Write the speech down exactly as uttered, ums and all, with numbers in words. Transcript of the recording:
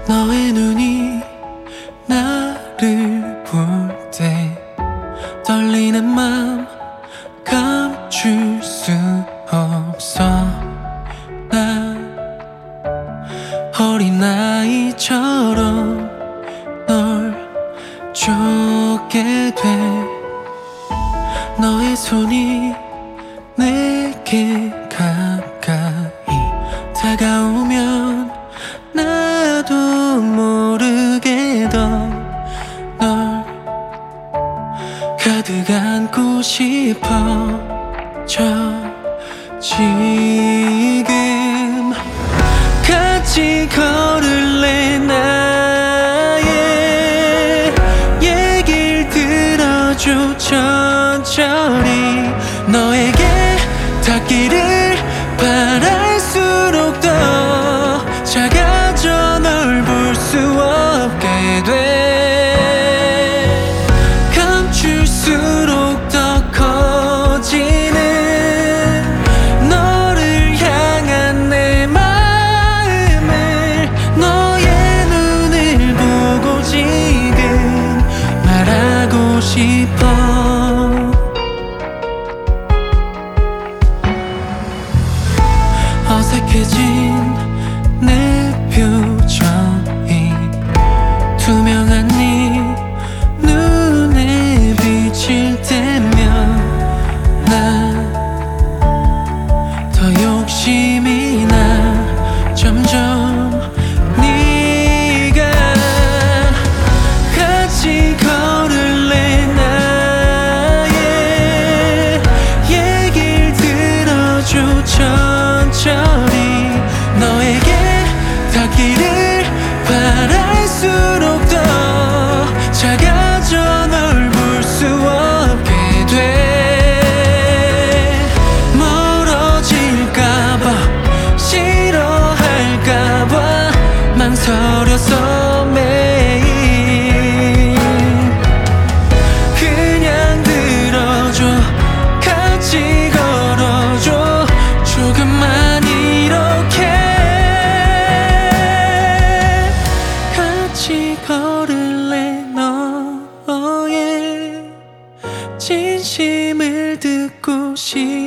너의 눈이 나를 볼 때 떨리는 맘 감출 수 없어. 나 어린아이처럼 널 쫓게 돼. 너의 손이 내게 가까이 다가오면 나도 모르게 더 널 가득 안고 싶어. 저 지금 같이 걸을래. 나의 얘길 들어줘. 천천히 너에게 닿기를 바랄수록 더 작아져 널 볼 수 없게 돼. 감출수록 더 커지는 너를 향한 내 마음을 너의 눈을 보고 지금 말하고 싶어. 어색해진 내 표정이 투명한 네 눈에 비칠 때면 나 더 욕심이 나. 점점 네가 같이 걸을래. 나의 얘길 들어줘. 천천히 너에게 닿기를 바랄수록 더 작아져 널 볼 수 없게 돼. 멀어질까봐 싫어할까봐 망설여서 매일 그냥 들어줘. 같이 걸어줘. 조금만 이렇게 같이 걸을래. 너의 진심을 듣고 싶어.